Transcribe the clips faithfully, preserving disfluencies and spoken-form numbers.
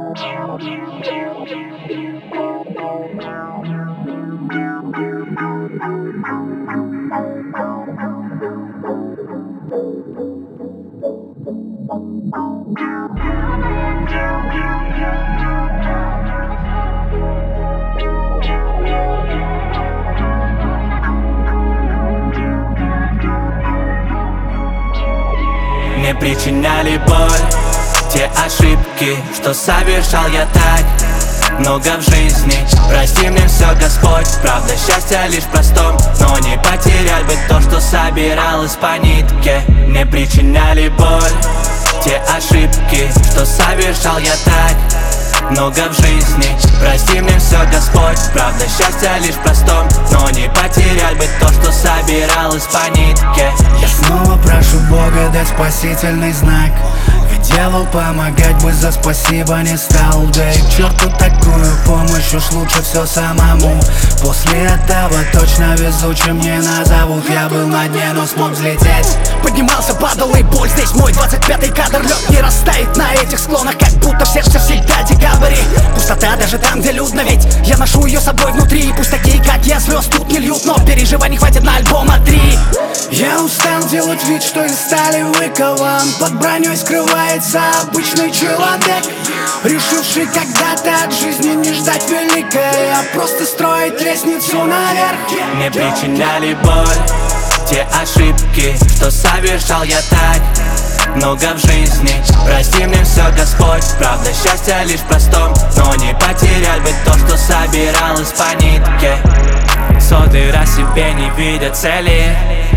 Мне причиняли боль те ошибки, что совершал я так много в жизни. Прости мне все, Господь. Правда, счастье лишь в простом, но не потерять бы то, что собиралось по нитке. Мне причиняли боль те ошибки, что совершал я так много в жизни. Прости мне все, Господь. Правда, счастье лишь в простом, но не потерять бы то, что собиралось по нитке. Я снова прошу Бога дать спасительный знак, ведь дьявол помогать бы за спасибо не стал. Да и к черту такую помощь, уж лучше все самому. После этого точно везучим не назовут. Я был на дне, но смог взлететь. Поднимался, падал и боль. Здесь мой двадцать пятый кадр. Лед не растает на этих склонах, как будто в сердце всегда декабрь. Пустота даже там, где людно, ведь я ношу ее с собой внутри. И пусть такие, как я, слез тут не льют, но переживаний хватит на альбома три. Я устал делать вид, что из стали выкован. Под броней скрывается обычный человек, решивший когда-то от жизни не ждать великое, а просто строить лестницу наверх. Мне причиняли боль те ошибки, что совершал я так много в жизни. Прости мне все, Господь. Правда, счастье лишь в простом, но не потерять бы то, что собиралось по нитке. Сотый раз себе не видя цели,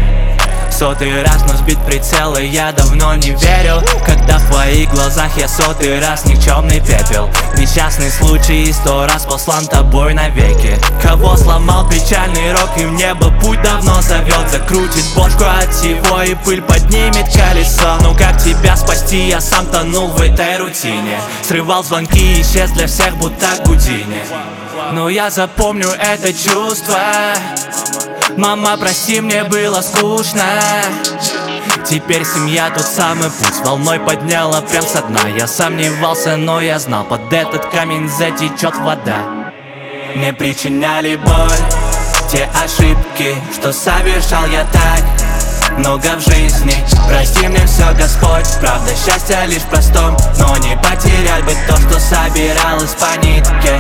сотый раз, но сбит прицел, и я давно не верил, когда в твоих глазах я сотый раз никчемный пепел. Несчастный случай и сто раз послан тобой навеки. Кого сломал печальный рок, и в небо путь давно зовет. Закрутит бошку от всего, и пыль поднимет колесо. Ну как тебя спасти, я сам тонул в этой рутине. Срывал звонки, исчез для всех, будто Гудини. Но я запомню это чувство. Мама, прости, мне было скучно. Теперь семья тот самый путь волной подняла прям со дна. Я сомневался, но я знал, под этот камень затечет вода. Мне причиняли боль те ошибки, что совершал я так много в жизни. Прости мне все, Господь. Правда, счастье лишь в простом, но не потерять бы то, что собиралось по нитке.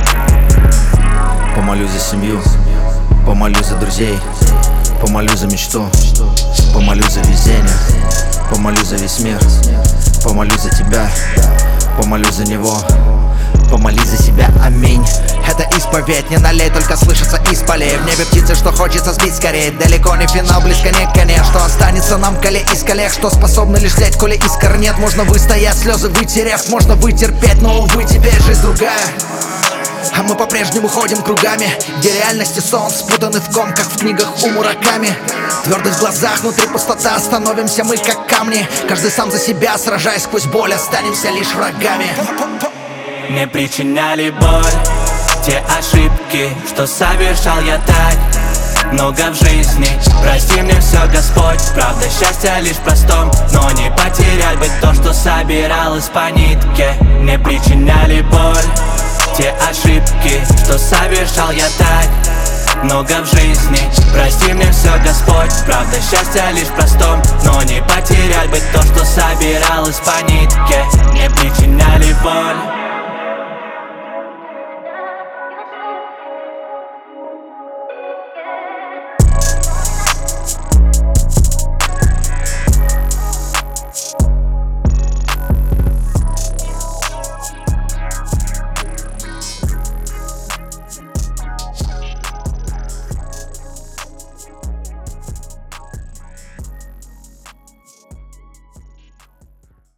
Помолюсь за семью, помолюсь за друзей, помолюсь за мечту, помолюсь за везение, помолюсь за весь мир, помолюсь за тебя, помолюсь за него, помолись за себя, аминь. Это исповедь, не налей, только слышится из полей. В небе птицы, что хочется сбить скорее. Далеко не финал, близко не конец. Что останется нам, коли из коллег, что способны лишь леть, коли искр нет. Можно выстоять, слезы вытерев, можно вытерпеть, но увы, теперь жизнь другая. А мы по-прежнему ходим кругами, где реальность и сон спутаны в ком, как в книгах у Мураками. Твердость в глазах, внутри пустота, становимся мы как камни. Каждый сам за себя, сражаясь сквозь боль, останемся лишь врагами. Мне причиняли боль те ошибки, что совершал я так много в жизни. Прости мне все, Господь. Правда, счастье лишь в простом, но не потерять бы то, что собиралось по нитке. Мне причиняли боль те ошибки, что совершал я так много в жизни. Прости мне все, Господь. Правда, счастье лишь в простом, но не потерять бы то, что собиралось по нитке. Мне причиняли